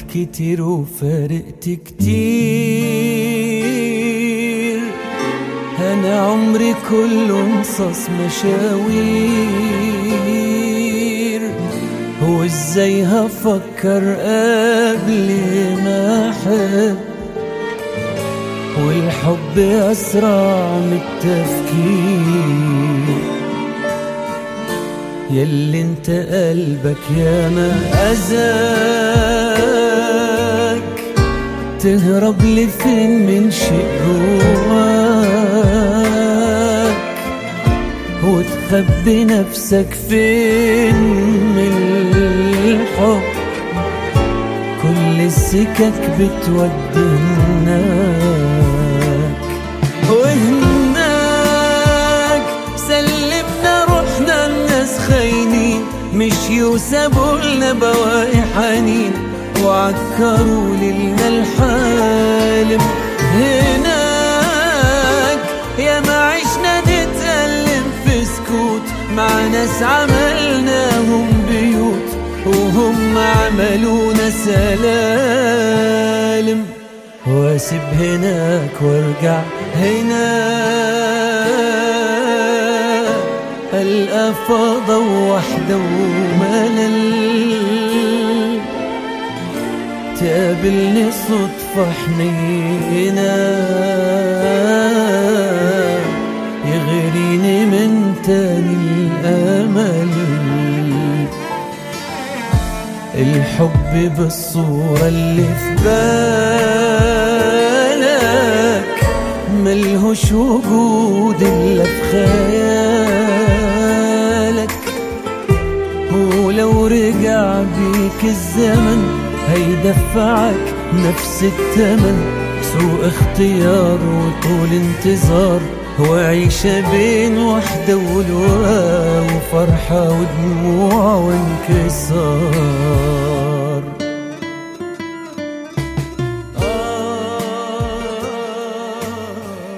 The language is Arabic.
كتير وفارقت كتير، أنا عمري كله نصاص مشاوير، هو ازاي هفكر قبل ما أحب، والحب أسرع من التفكير، ياللي انت قلبك ياما أذاك، تهرب لفين من شيء جواك، وتخبي نفسك فين من الحب، كل السكك بتودي هناك، وهناك سلمنا روحنا الناس خاينين، مشيوا وسابولنا بواقي حنين، وعكروا ليلنا الحالم، هناك يا ما عشنا نتألم في سكوت، مع ناس عملناهم بيوت، وهم عملونا سلالم، واسيب هناك وارجع هناك، ألقى فضا ووحدة وملل، تقابلني صدفة حنينة، يغريني من تاني الأمل، الحب بالصورة اللي في بالك، ملهوش وجود إلا في خيالك، ولو رجع بيك الزمن هيدفعك نفس التمن، سوء اختيار وطول انتظار، وعيشة بين وحدة ولواء، وفرحة ودموع وانكسار.